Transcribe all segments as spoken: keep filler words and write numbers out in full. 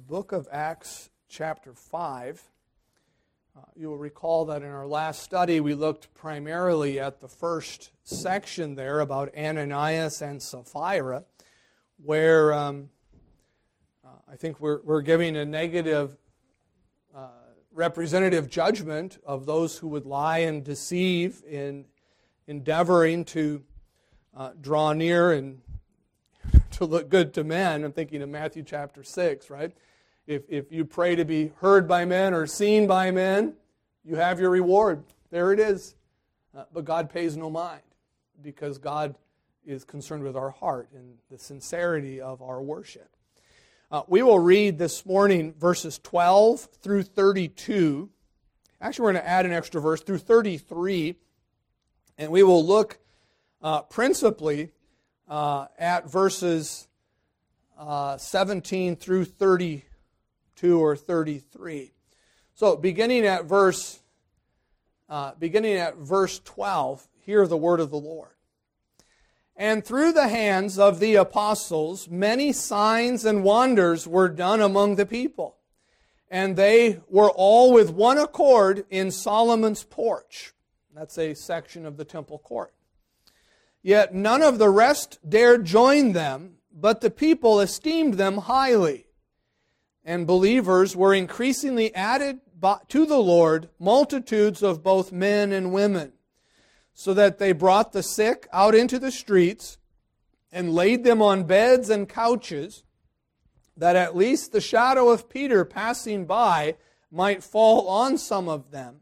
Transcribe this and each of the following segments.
book of Acts, chapter five. Uh, you will recall that in our last study we looked primarily at the first section there about Ananias and Sapphira, where um, uh, I think we're, we're giving a negative uh, representative judgment of those who would lie and deceive in endeavoring to uh, draw near and to look good to men. I'm thinking of Matthew chapter six, right? If, if you pray to be heard by men or seen by men, you have your reward. There it is. Uh, but God pays no mind because God is concerned with our heart and the sincerity of our worship. Uh, we will read this morning verses twelve through thirty-two. Actually, we're going to add an extra verse through thirty-three. And we will look uh, principally uh, at verses uh, seventeen through thirty-two or thirty-three. So, beginning at verse, uh, beginning at verse twelve, hear the word of the Lord. And through the hands of the apostles, many signs and wonders were done among the people, and they were all with one accord in Solomon's porch. That's a section of the temple court. Yet none of the rest dared join them, but the people esteemed them highly. And believers were increasingly added to the Lord, multitudes of both men and women, so that they brought the sick out into the streets and laid them on beds and couches, that at least the shadow of Peter passing by might fall on some of them.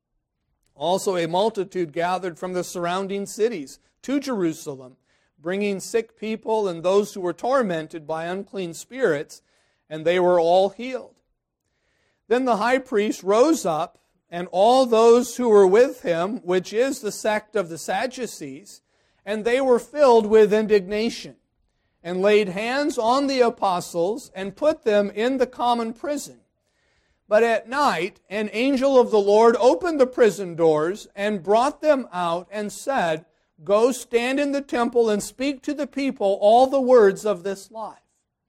Also a multitude gathered from the surrounding cities to Jerusalem, bringing sick people and those who were tormented by unclean spirits, and they were all healed. Then the high priest rose up, and all those who were with him, which is the sect of the Sadducees, and they were filled with indignation, and laid hands on the apostles, and put them in the common prison. But at night an angel of the Lord opened the prison doors and brought them out and said, "Go stand in the temple and speak to the people all the words of this life."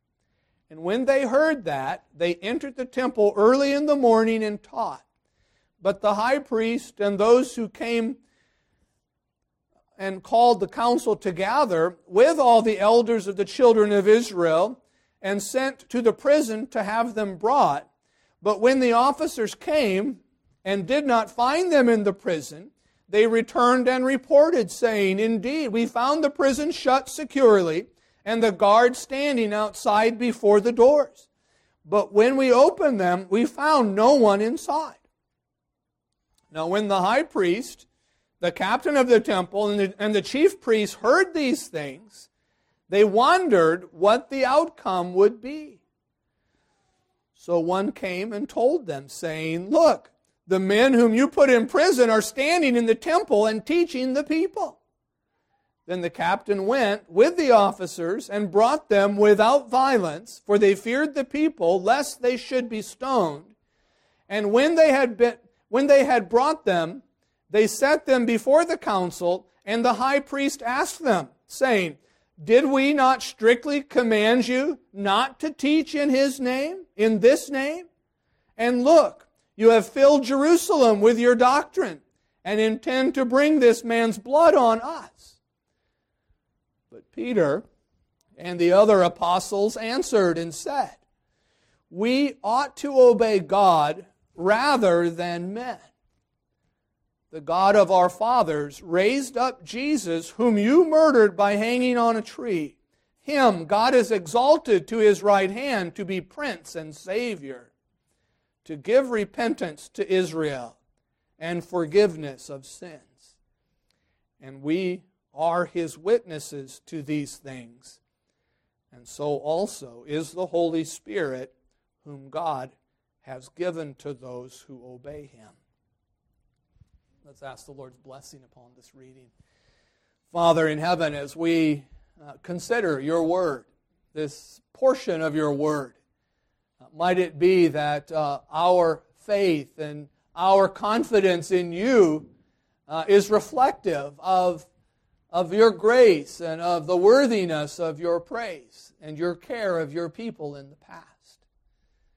And when they heard that, they entered the temple early in the morning and taught. But the high priest and those who came and called the council together with all the elders of the children of Israel and sent to the prison to have them brought. But when the officers came and did not find them in the prison, they returned and reported, saying, "Indeed, we found the prison shut securely, and the guards standing outside before the doors. But when we opened them, we found no one inside." Now when the high priest, the captain of the temple, and the, and the chief priests heard these things, they wondered what the outcome would be. So one came and told them, saying, "Look, the men whom you put in prison are standing in the temple and teaching the people." Then the captain went with the officers and brought them without violence, for they feared the people, lest they should be stoned. And when they had been, when they had brought them, they set them before the council, and the high priest asked them, saying, "Did we not strictly command you not to teach in His name, in this name? And look, you have filled Jerusalem with your doctrine, and intend to bring this man's blood on us." But Peter and the other apostles answered and said, "We ought to obey God rather than men. The God of our fathers raised up Jesus, whom you murdered by hanging on a tree. Him God has exalted to His right hand to be Prince and Savior, to give repentance to Israel and forgiveness of sins. And we are His witnesses to these things. And so also is the Holy Spirit, whom God has given to those who obey Him." Let's ask the Lord's blessing upon this reading. Father in heaven, as we uh, consider your word, this portion of your word, uh, might it be that uh, our faith and our confidence in you uh, is reflective of, of your grace and of the worthiness of your praise and your care of your people in the past.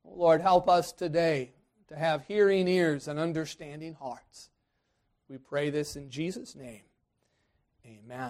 Lord, help us today to have hearing ears and understanding hearts. We pray this in Jesus' name. Amen.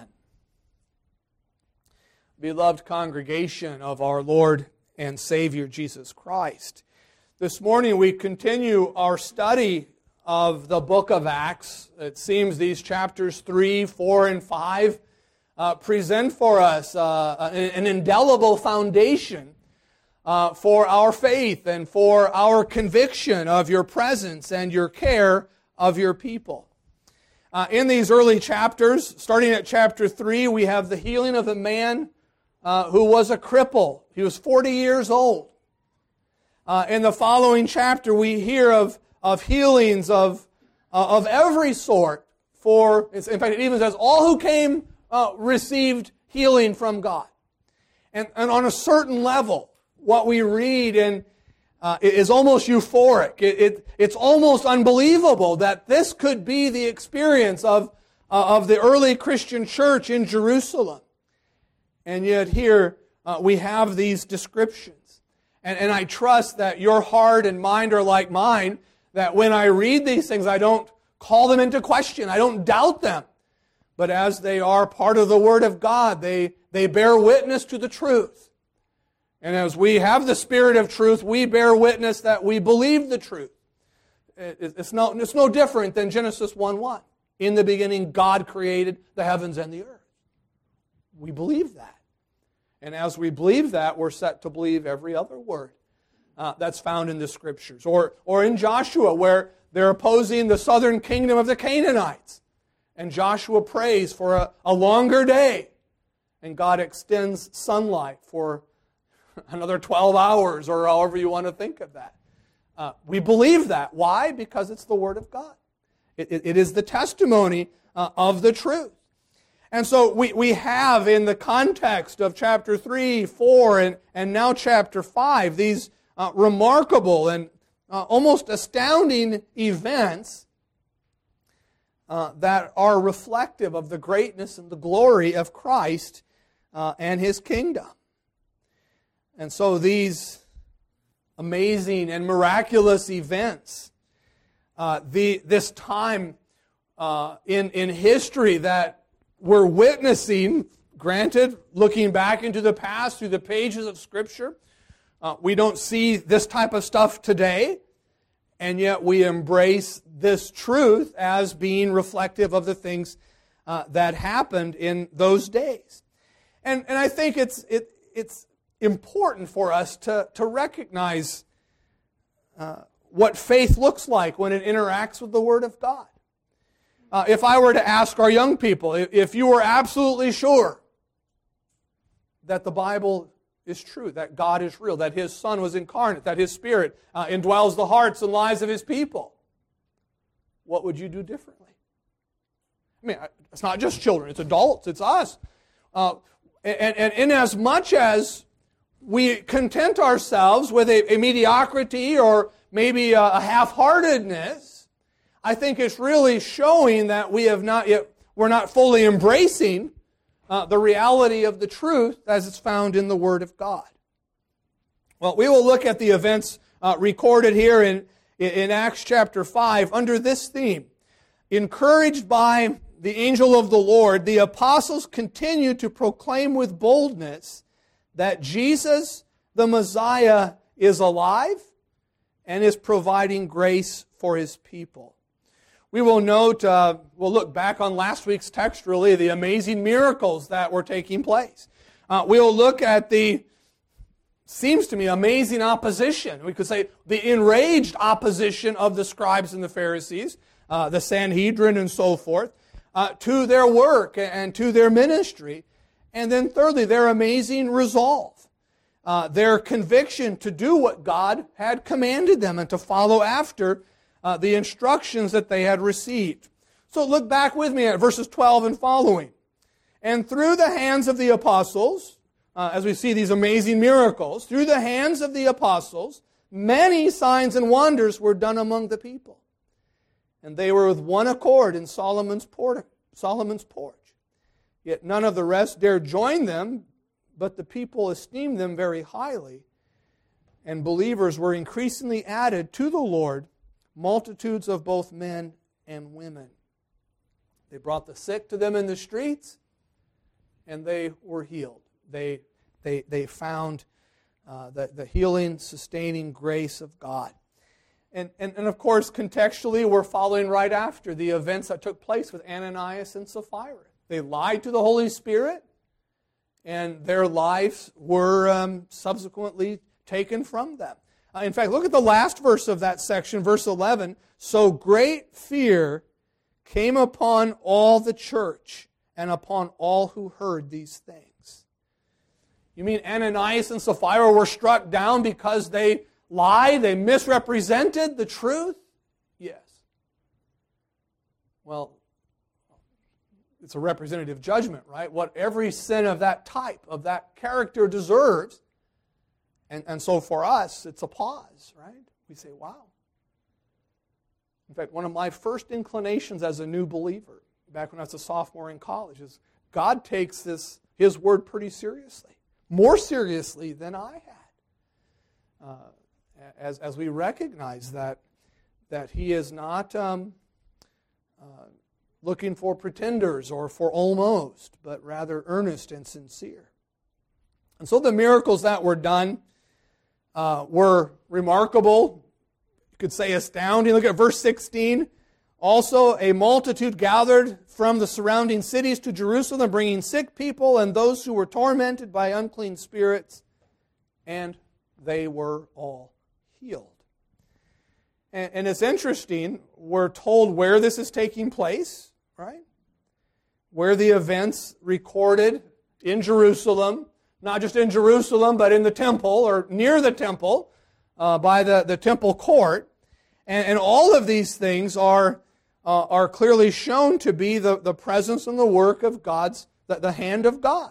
Beloved congregation of our Lord and Savior Jesus Christ, this morning we continue our study of the book of Acts. It seems these chapters three, four, and five uh, present for us uh, an indelible foundation uh, for our faith and for our conviction of your presence and your care of your people. Uh, in these early chapters, starting at chapter three, we have the healing of a man uh, who was a cripple. He was forty years old. Uh, in the following chapter, we hear of, of healings of, uh, of every sort. For, in fact, it even says, all who came uh, received healing from God. And, and on a certain level, what we read in, uh, is almost euphoric. It, it, it's almost unbelievable that this could be the experience of, uh, of the early Christian church in Jerusalem. And yet here uh, we have these descriptions. And, and I trust that your heart and mind are like mine, that when I read these things, I don't call them into question. I don't doubt them. But as they are part of the Word of God, they, they bear witness to the truth. And as we have the Spirit of truth, we bear witness that we believe the truth. It, it's, no, it's no different than Genesis one one. In the beginning, God created the heavens and the earth. We believe that. And as we believe that, we're set to believe every other word uh, that's found in the Scriptures. Or, or in Joshua, where they're opposing the southern kingdom of the Canaanites. And Joshua prays for a, a longer day. And God extends sunlight for another twelve hours, or however you want to think of that. Uh, we believe that. Why? Because it's the Word of God. It, it, it is the testimony uh, of the truth. And so we, we have in the context of chapter three, four, and, and now chapter five, these uh, remarkable and uh, almost astounding events uh, that are reflective of the greatness and the glory of Christ uh, and His kingdom. And so these amazing and miraculous events, uh, the this time uh, in, in history that we're witnessing, granted, looking back into the past through the pages of Scripture. Uh, we don't see this type of stuff today, and yet we embrace this truth as being reflective of the things uh, that happened in those days. And, and I think it's, it, it's important for us to, to recognize uh, what faith looks like when it interacts with the Word of God. Uh, if I were to ask our young people, if, if you were absolutely sure that the Bible is true, that God is real, that His Son was incarnate, that His Spirit uh, indwells the hearts and lives of His people, what would you do differently? I mean, it's not just children, it's adults, it's us. Uh, and, and inasmuch as we content ourselves with a, a mediocrity or maybe a, a half-heartedness, I think it's really showing that we have not yet, we're not fully embracing uh, the reality of the truth as it's found in the Word of God. Well, we will look at the events uh, recorded here in, in Acts chapter five under this theme. Encouraged by the angel of the Lord, the apostles continued to proclaim with boldness that Jesus, the Messiah, is alive and is providing grace for His people. We will note, uh, we'll look back on last week's text, really, the amazing miracles that were taking place. Uh, we'll look at the, seems to me, amazing opposition. We could say the enraged opposition of the scribes and the Pharisees, uh, the Sanhedrin and so forth, uh, to their work and to their ministry. And then thirdly, their amazing resolve, uh, their conviction to do what God had commanded them and to follow after Uh, the instructions that they had received. So look back with me at verses twelve and following. And through the hands of the apostles, uh, as we see these amazing miracles, through the hands of the apostles, many signs and wonders were done among the people. And they were with one accord in Solomon's, port- Solomon's porch. Yet none of the rest dared join them, but the people esteemed them very highly. and believers were increasingly added to the Lord, multitudes of both men and women. They brought the sick to them in the streets, and they were healed. They, they, they found uh, the, the healing, sustaining grace of God. And, and, and of course, contextually, we're following right after the events that took place with Ananias and Sapphira. They lied to the Holy Spirit, and their lives were um, subsequently taken from them. Uh, in fact, look at the last verse of that section, verse eleven. So great fear came upon all the church and upon all who heard these things. You mean Ananias and Sapphira were struck down because they lied, they misrepresented the truth? Yes. Well, it's a representative judgment, right? What every sin of that type, of that character deserves. And, and so for us, it's a pause, right? We say, wow. In fact, one of my first inclinations as a new believer, back when I was a sophomore in college, is God takes this, His Word pretty seriously. More seriously than I had. Uh, as, as we recognize that, that He is not um, uh, looking for pretenders or for almost, but rather earnest and sincere. And so the miracles that were done uh, were remarkable. You could say astounding. Look at verse sixteen. Also, a multitude gathered from the surrounding cities to Jerusalem, bringing sick people and those who were tormented by unclean spirits, and they were all healed. And, and it's interesting, we're told where this is taking place, right? Where the events recorded in Jerusalem, not just in Jerusalem, but in the temple or near the temple, uh, by the, the temple court. And, and all of these things are Uh, are clearly shown to be the, the presence and the work of God's, the, the hand of God.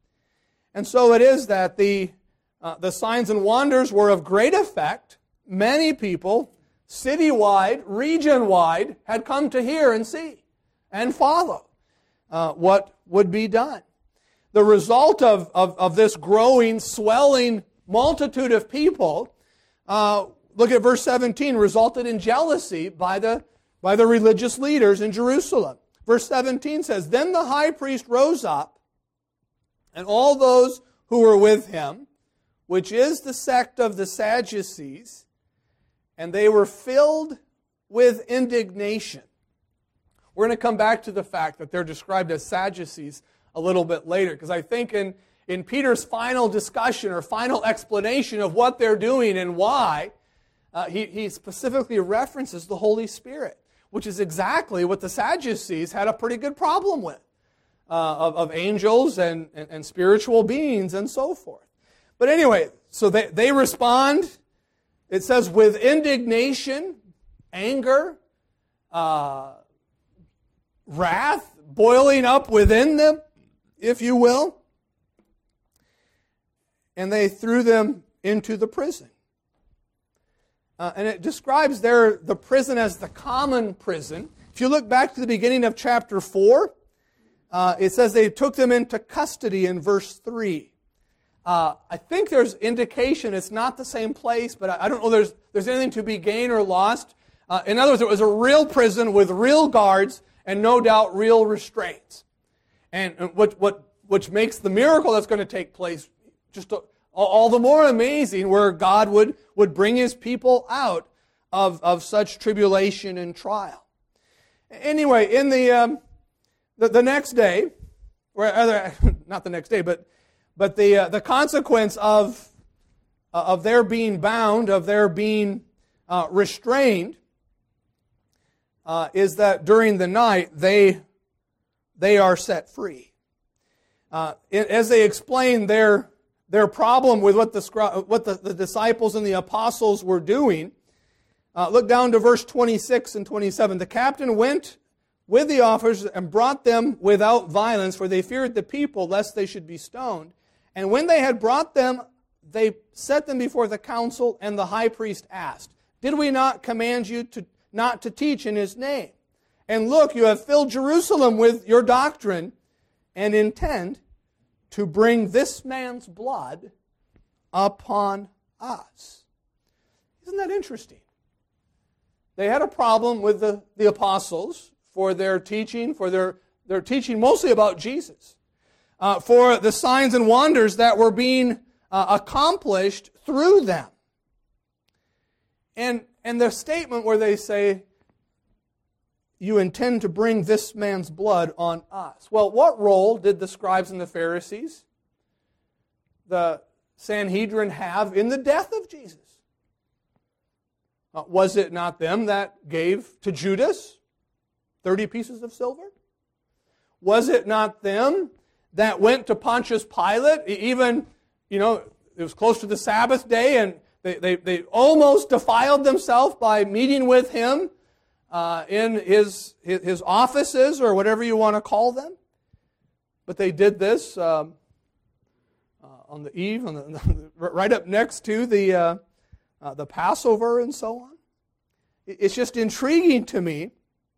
And so it is that the, uh, the signs and wonders were of great effect. Many people, citywide, region-wide, had come to hear and see and follow uh, what would be done. The result of, of, of this growing, swelling multitude of people, uh, look at verse seventeen, resulted in jealousy by the by the religious leaders in Jerusalem. Verse seventeen says, Then the high priest rose up, and all those who were with him, which is the sect of the Sadducees, and they were filled with indignation. We're going to come back to the fact that they're described as Sadducees a little bit later, because I think in, in Peter's final discussion or final explanation of what they're doing and why, uh, he, he specifically references the Holy Spirit, which is exactly what the Sadducees had a pretty good problem with, uh, of, of angels and, and, and spiritual beings and so forth. But anyway, so they, they respond, it says, with indignation, anger, uh, wrath, boiling up within them, if you will. And they threw them into the prison. Uh, and it describes there the prison as the common prison. If you look back to the beginning of chapter four, uh, it says they took them into custody in verse three. Uh, I think there's indication it's not the same place, but I, I don't know there's, there's anything to be gained or lost. Uh, in other words, it was a real prison with real guards and no doubt real restraints. And what, what, which makes the miracle that's going to take place just a, all the more amazing, where God would, would bring His people out of, of such tribulation and trial. Anyway, in the um, the, the next day, or other, not the next day, but but the uh, the consequence of uh, of their being bound, of their being uh, restrained, uh, is that during the night they they are set free. Uh, as they explain their Their problem with what the what the, the disciples and the apostles were doing. Uh, look down to verse twenty-six and twenty-seven. The captain went with the officers and brought them without violence, for they feared the people, lest they should be stoned. And when they had brought them, they set them before the council, and the high priest asked, Did we not command you to not to teach in His name? And look, you have filled Jerusalem with your doctrine, and intend to bring this man's blood upon us. Isn't that interesting? They had a problem with the, the apostles for their teaching, for their, their teaching mostly about Jesus, uh, for the signs and wonders that were being uh, accomplished through them. And, and the statement where they say, you intend to bring this man's blood on us. Well, what role did the scribes and the Pharisees, the Sanhedrin, have in the death of Jesus? Uh, was it not them that gave to Judas thirty pieces of silver? Was it not them that went to Pontius Pilate, even, you know, it was close to the Sabbath day, and they, they, they almost defiled themselves by meeting with him uh, in his, his, his offices, or whatever you want to call them? But they did this um, uh, on the eve, on the, right up next to the... Uh, Uh, the Passover and so on. It's just intriguing to me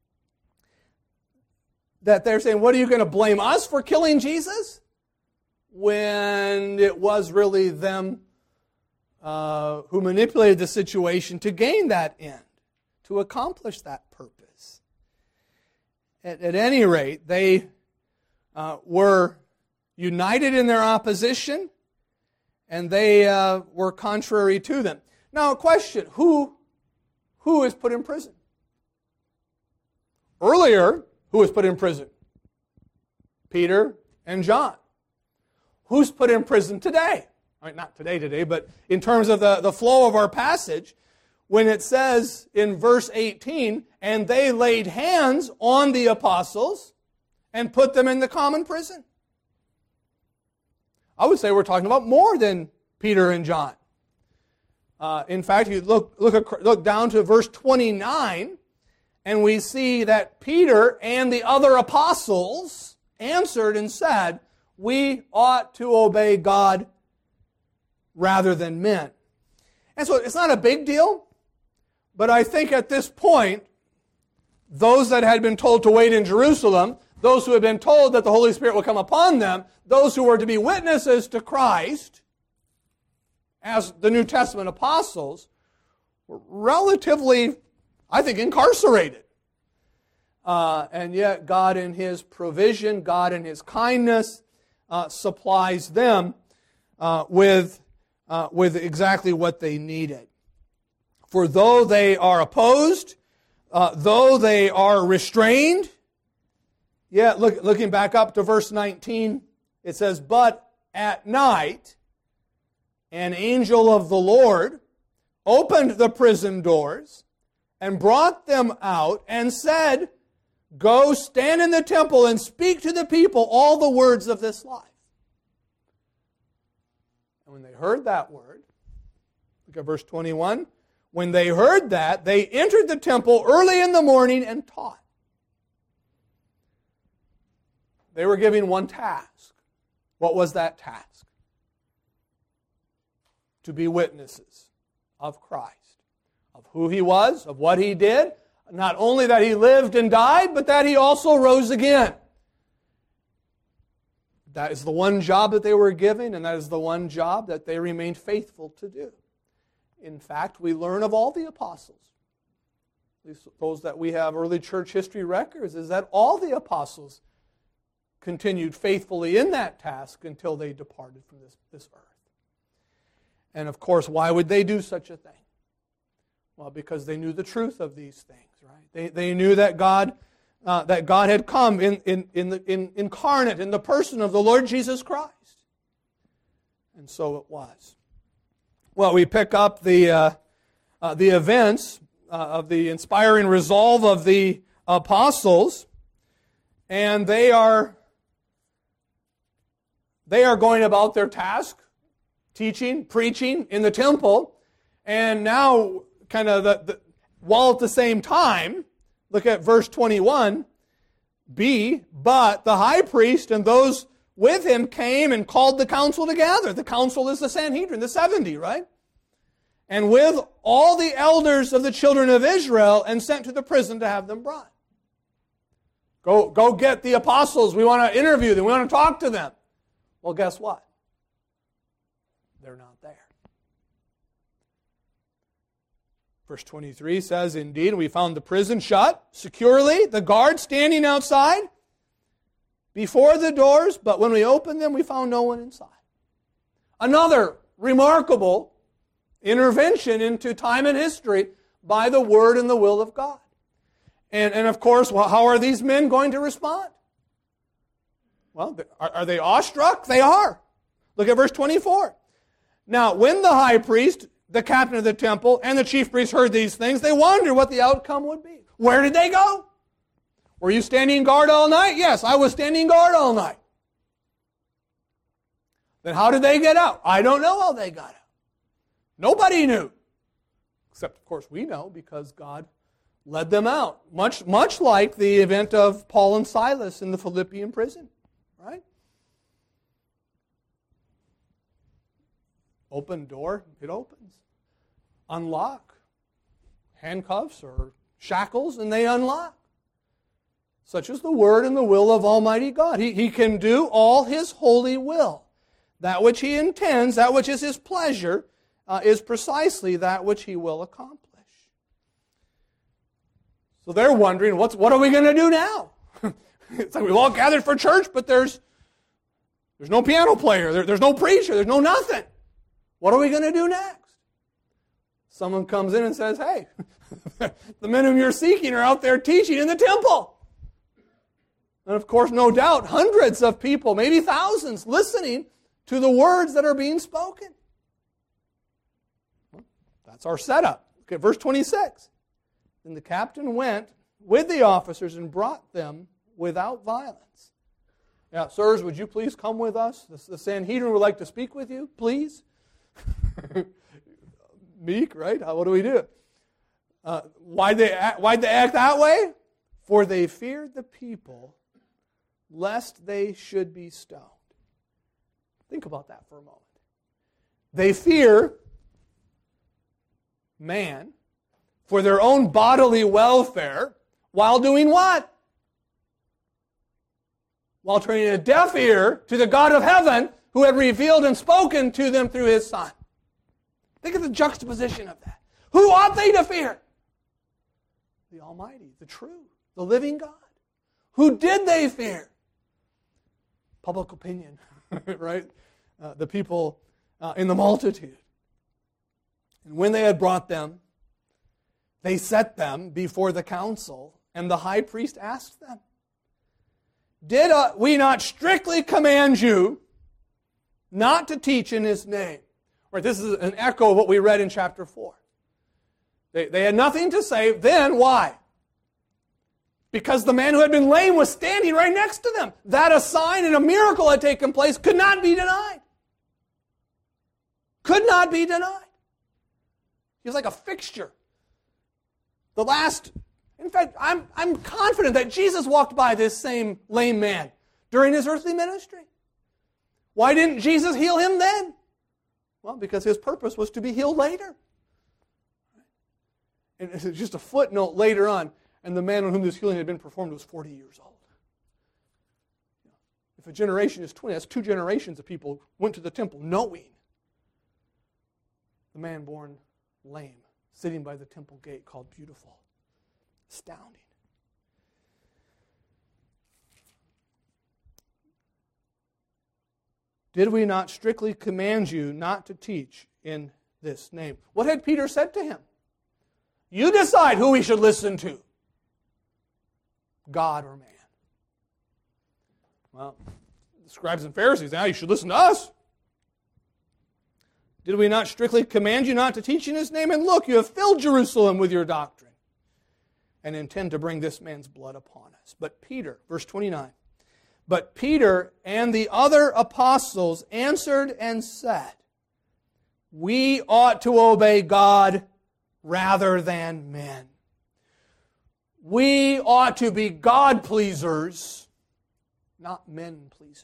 that they're saying, what, are you going to blame us for killing Jesus? When it was really them uh, who manipulated the situation to gain that end, to accomplish that purpose. At, at any rate, they uh, were united in their opposition, and they uh, were contrary to them. Now, a question, who, who is put in prison? Earlier, who was put in prison? Peter and John. Who's put in prison today? I mean, not today, today, but in terms of the, the flow of our passage, when it says in verse eighteen, and they laid hands on the apostles and put them in the common prison. I would say we're talking about more than Peter and John. Uh, in fact, you look, look, look down to verse twenty-nine, and we see that Peter and the other apostles answered and said, we ought to obey God rather than men. And so it's not a big deal, but I think at this point, those that had been told to wait in Jerusalem, those who had been told that the Holy Spirit would come upon them, those who were to be witnesses to Christ, as the New Testament apostles, were relatively, I think, incarcerated. Uh, and yet God in His provision, God in His kindness, uh, supplies them uh, with, uh, with exactly what they needed. For though they are opposed, uh, though they are restrained, yeah, look, looking back up to verse nineteen, it says, but at night, an angel of the Lord opened the prison doors and brought them out and said, go stand in the temple and speak to the people all the words of this life. And when they heard that word, look at verse twenty-one, when they heard that, they entered the temple early in the morning and taught. They were given one task. What was that task? To be witnesses of Christ, of who He was, of what He did, not only that He lived and died, but that He also rose again. That is the one job that they were given, and that is the one job that they remained faithful to do. In fact, we learn of all the apostles, at least those that we have early church history records, is that all the apostles continued faithfully in that task until they departed from this, this earth. And of course, why would they do such a thing? Well, because they knew the truth of these things, right? They, they knew that God, uh, that God had come in, in, in the, in, incarnate in the person of the Lord Jesus Christ. And so it was. Well, we pick up the, uh, uh, the events uh, of the inspiring resolve of the apostles, and they are, they are going about their task, teaching, preaching in the temple, and now kind of the, the while at the same time, look at verse twenty-one, B, but the high priest and those with him came and called the council together. The council is the Sanhedrin, the seventy, right? And with all the elders of the children of Israel, and sent to the prison to have them brought. Go, go get the apostles. We want to interview them. We want to talk to them. Well, guess what? They're not there. Verse twenty-three says, indeed, we found the prison shut securely, the guard standing outside before the doors, but when we opened them, we found no one inside. Another remarkable intervention into time and history by the Word and the will of God. And, and of course, well, how are these men going to respond? Well, are, are they awestruck? They are. Look at verse twenty-four. Now, when the high priest, the captain of the temple, and the chief priests heard these things, they wondered what the outcome would be. Where did they go? Were you standing guard all night? Yes, I was standing guard all night. Then how did they get out? I don't know how they got out. Nobody knew. Except, of course, we know because God led them out. Much, much like the event of Paul and Silas in the Philippian prison. Right? Open door, it opens. Unlock. Handcuffs or shackles, and they unlock. Such is the word and the will of Almighty God. He, he can do all His holy will. That which He intends, that which is His pleasure, uh, is precisely that which He will accomplish. So they're wondering, what's, what are we going to do now? It's like we've all gathered for church, but there's, there's no piano player, there, there's no preacher, there's no nothing. What are we going to do next? Someone comes in and says, hey, the men whom you're seeking are out there teaching in the temple. And of course, no doubt, hundreds of people, maybe thousands, listening to the words that are being spoken. Well, that's our setup. Look at verse twenty-six. Then the captain went with the officers and brought them without violence. Now, sirs, would you please come with us? The, the Sanhedrin would like to speak with you, please. Meek, right? How, what do we do? Uh, why'd they act, why'd they act that way? For they feared the people, lest they should be stoned. Think about that for a moment. They fear man for their own bodily welfare while doing what? While turning a deaf ear to the God of heaven who had revealed and spoken to them through His Son. Think of the juxtaposition of that. Who ought they to fear? The Almighty, the true, the living God. Who did they fear? Public opinion, right? Uh, the people uh, in the multitude. And when they had brought them, they set them before the council, and the high priest asked them, Did uh, we not strictly command you not to teach in His name? Right, this is an echo of what we read in chapter four. They, they had nothing to say. Then, why? Because the man who had been lame was standing right next to them. That a sign and a miracle had taken place could not be denied. Could not be denied. He was like a fixture. The last, in fact, I'm, I'm confident that Jesus walked by this same lame man during His earthly ministry. Why didn't Jesus heal him then? Well, because His purpose was to be healed later. And it's just a footnote later on, and the man on whom this healing had been performed was forty years old. If a generation is twenty, that's two generations of people went to the temple knowing the man born lame, sitting by the temple gate called Beautiful. Astounding. Did we not strictly command you not to teach in this name? What had Peter said to him? You decide who we should listen to, God or man. Well, the scribes and Pharisees, now you should listen to us. Did we not strictly command you not to teach in His name? And look, you have filled Jerusalem with your doctrine and intend to bring this man's blood upon us. But Peter, verse twenty-nine, But Peter and the other apostles answered and said, We ought to obey God rather than men. We ought to be God pleasers, not men pleasers.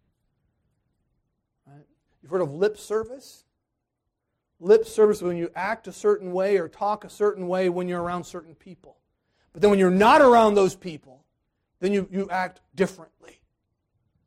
Right? You've heard of lip service? Lip service when you act a certain way or talk a certain way when you're around certain people. But then when you're not around those people, then you, you act differently.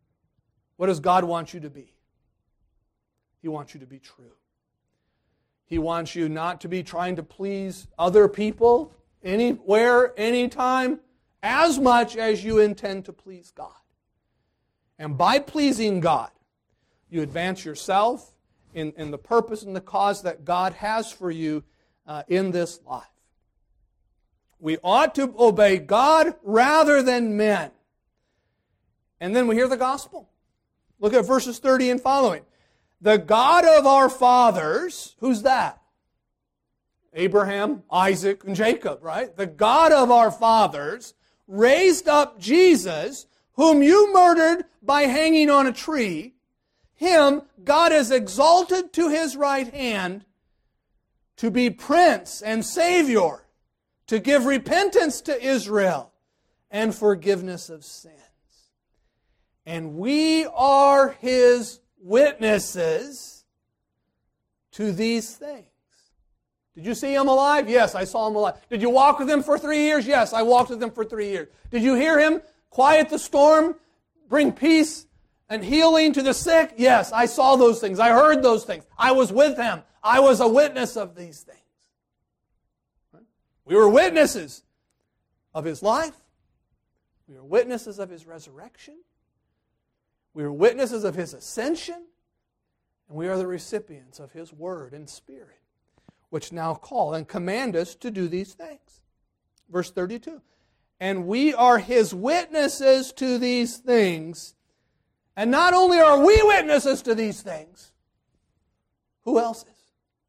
What does God want you to be? He wants you to be true. He wants you not to be trying to please other people anywhere, anytime, as much as you intend to please God. And by pleasing God, you advance yourself in, in the purpose and the cause that God has for you uh, in this life. We ought to obey God rather than men. And then we hear the gospel. Look at verses thirty and following. The God of our fathers, who's that? Abraham, Isaac, and Jacob, right? The God of our fathers raised up Jesus, whom you murdered by hanging on a tree. Him God has exalted to His right hand to be Prince and Savior, to give repentance to Israel and forgiveness of sins. And we are His witnesses to these things. Did you see Him alive? Yes, I saw Him alive. Did you walk with Him for three years? Yes, I walked with Him for three years. Did you hear Him quiet the storm, bring peace and healing to the sick? Yes, I saw those things. I heard those things. I was with Him. I was a witness of these things. We were witnesses of His life. We were witnesses of His resurrection. We are witnesses of His ascension, and we are the recipients of His Word and Spirit, which now call and command us to do these things. Verse thirty-two. And we are His witnesses to these things. And not only are we witnesses to these things, who else is?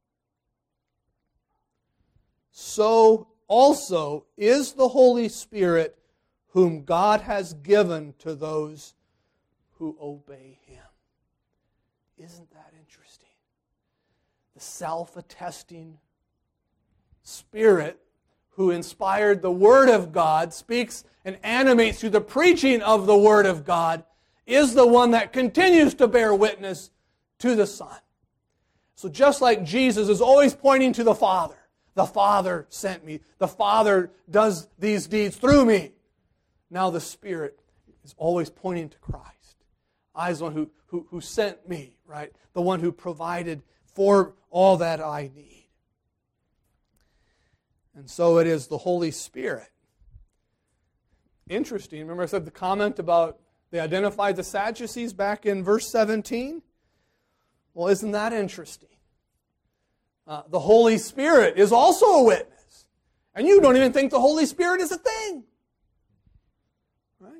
So also is the Holy Spirit, whom God has given to those who obey Him. Isn't that interesting? The self-attesting Spirit who inspired the Word of God, speaks and animates through the preaching of the Word of God, is the one that continues to bear witness to the Son. So just like Jesus is always pointing to the Father, the Father sent me, the Father does these deeds through me, now the Spirit is always pointing to Christ. I is the one who, who, who sent me, right? The one who provided for all that I need. And so it is the Holy Spirit. Interesting. Remember I said the comment about they identified the Sadducees back in verse seventeen? Well, isn't that interesting? Uh, the Holy Spirit is also a witness. And you don't even think the Holy Spirit is a thing. Right?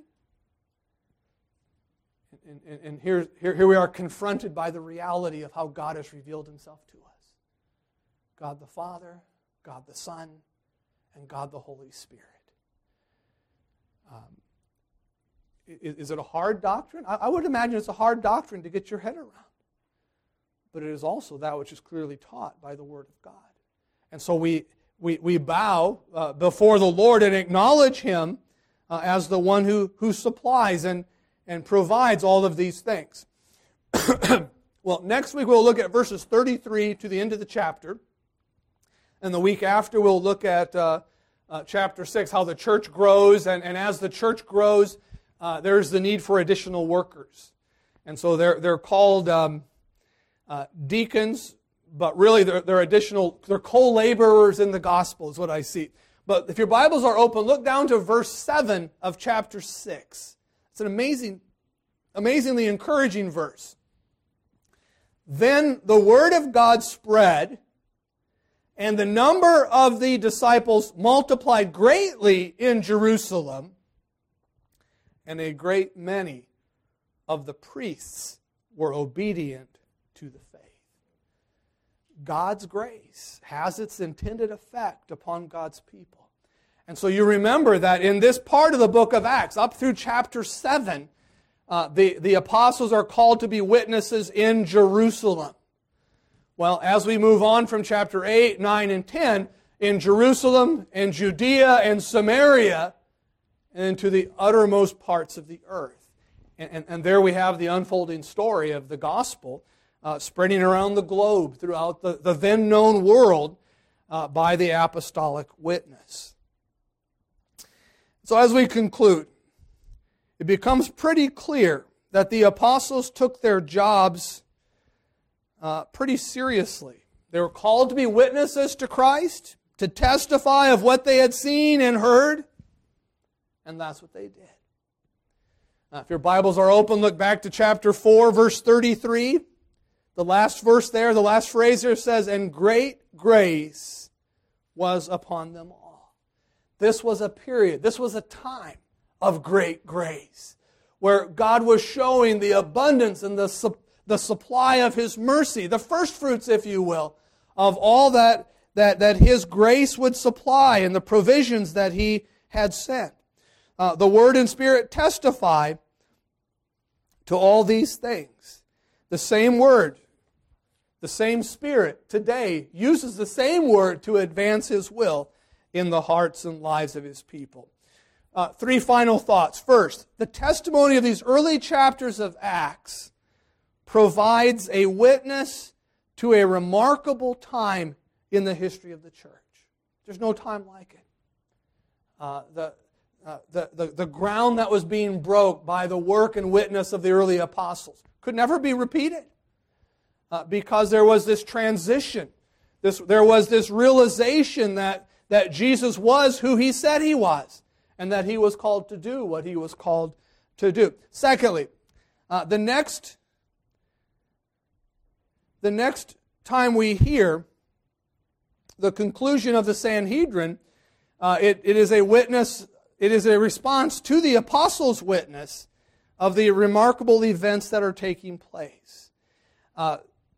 And, and, and here, here, here we are confronted by the reality of how God has revealed Himself to us. God the Father, God the Son, and God the Holy Spirit. Um, is, is it a hard doctrine? I, I would imagine it's a hard doctrine to get your head around. But it is also that which is clearly taught by the Word of God. And so we we, we bow uh, before the Lord and acknowledge Him uh, as the one who, who supplies and, and provides all of these things. Well, next week we'll look at verses thirty-three to the end of the chapter. And the week after we'll look at uh, uh, chapter six, how the church grows. And, and as the church grows, uh, there's the need for additional workers. And so they're, they're called... Um, Uh, deacons, but really they're, they're additional, they're co-laborers in the gospel is what I see. But if your Bibles are open, look down to verse seven of chapter six. It's an amazing, amazingly encouraging verse. Then the word of God spread, and the number of the disciples multiplied greatly in Jerusalem, and a great many of the priests were obedient to the faith. God's grace has its intended effect upon God's people. And so you remember that in this part of the book of Acts, up through chapter seven, uh, the, the apostles are called to be witnesses in Jerusalem. Well, as we move on from chapter eight, nine, and ten, in Jerusalem, and Judea, and Samaria, and to the uttermost parts of the earth. And, and, and there we have the unfolding story of the gospel Uh, spreading around the globe throughout the, the then known world uh, by the apostolic witness. So as we conclude, it becomes pretty clear that the apostles took their jobs uh, pretty seriously. They were called to be witnesses to Christ, to testify of what they had seen and heard, and that's what they did. Now, if your Bibles are open, look back to chapter four, verse thirty-three. The last verse there, the last phrase here says, "And great grace was upon them all." This was a period, this was a time of great grace, where God was showing the abundance and the, su- the supply of His mercy, the first fruits, if you will, of all that, that, that His grace would supply and the provisions that He had sent. Uh, the Word and Spirit testify to all these things. The same Word, the same Spirit today uses the same Word to advance His will in the hearts and lives of His people. Uh, three final thoughts. First, the testimony of these early chapters of Acts provides a witness to a remarkable time in the history of the church. There's no time like it. Uh, the, uh, the, the, the ground that was being broke by the work and witness of the early apostles could never be repeated uh, because there was this transition. This, there was this realization that, that Jesus was who He said He was, and that He was called to do what He was called to do. Secondly, uh, the next the next time we hear the conclusion of the Sanhedrin, uh, it, it is a witness, it is a response to the apostles' witness of the remarkable events that are taking place. Uh,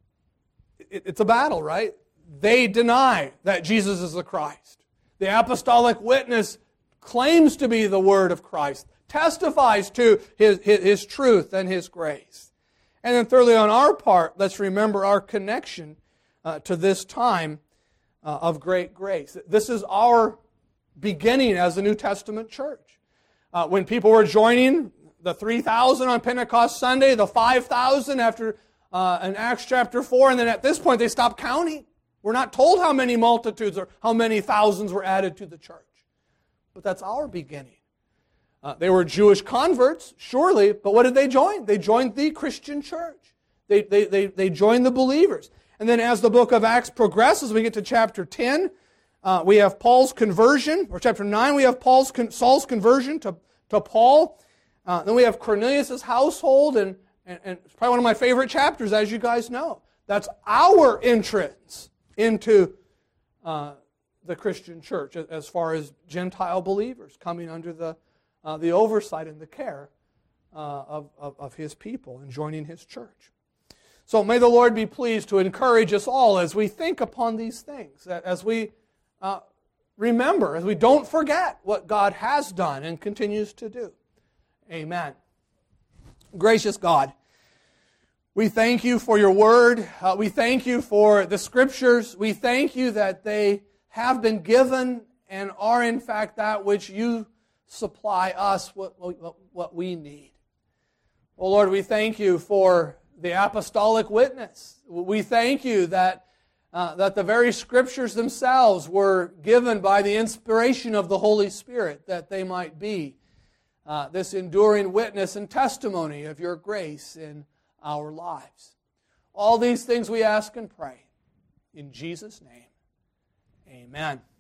it, it's a battle, right? They deny that Jesus is the Christ. The apostolic witness claims to be the Word of Christ, testifies to His, His, His truth and His grace. And then thirdly, on our part, let's remember our connection uh, to this time uh, of great grace. This is our beginning as a New Testament church. Uh, when people were joining, the three thousand on Pentecost Sunday, the five thousand after uh, in Acts chapter four, and then at this point they stopped counting. We're not told how many multitudes or how many thousands were added to the church. But that's our beginning. Uh, they were Jewish converts, surely, but what did they join? They joined the Christian church. They, they, they, they joined the believers. And then as the book of Acts progresses, we get to chapter ten, uh, we have Paul's conversion, or chapter nine, we have Paul's Saul's conversion to, to Paul. Uh, then we have Cornelius' household, and, and, and it's probably one of my favorite chapters, as you guys know. That's our entrance into uh, the Christian church, as far as Gentile believers coming under the uh, the oversight and the care uh, of, of, of His people and joining His church. So may the Lord be pleased to encourage us all as we think upon these things, as we uh, remember, as we don't forget what God has done and continues to do. Amen. Gracious God, we thank You for Your Word. Uh, we thank You for the Scriptures. We thank You that they have been given and are in fact that which You supply us what, what, what we need. Oh Lord, we thank You for the apostolic witness. We thank You that, uh, that the very Scriptures themselves were given by the inspiration of the Holy Spirit, that they might be uh, this enduring witness and testimony of Your grace in our lives. All these things we ask and pray. In Jesus' name, amen.